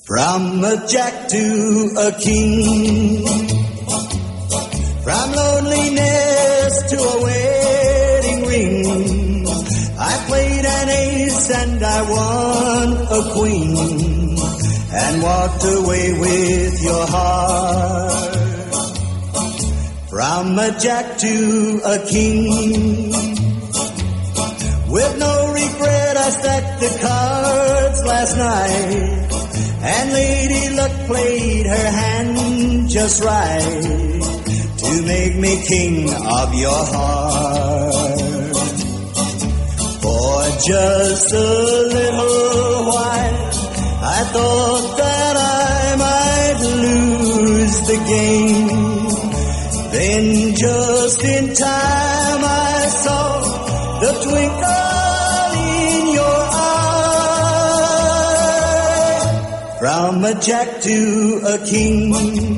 From a jack to a king, from loneliness to a wedding ring, I played an ace and I won a queen, and walked away with your heart. From a jack to a king, with no regret I stacked the cards last night, and Lady Luck played her hand just right to make me king of your heart. For just a little while I thought that I might lose the game. Then just in time I saw the twinkle in your eye. From a jack to a king,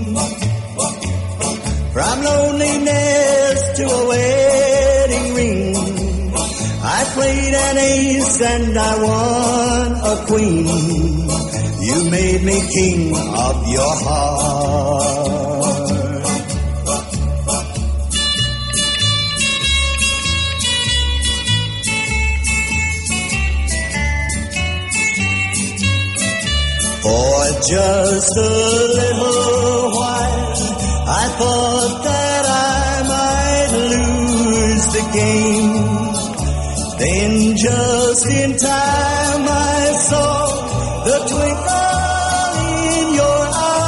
from loneliness to a wedding ring, I played an ace and I won a queen. You made me king of your heart. For just a little while I thought that I might lose the game. Then just in time I saw the twinkle in your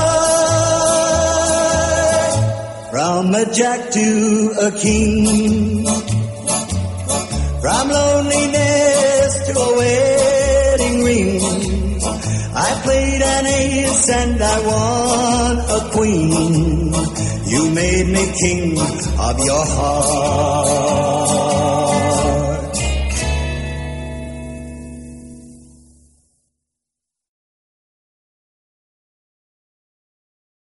eye. From a jack to a king, from loneliness to a wedding ring, I played an ace and I won a queen. You made me king of your heart.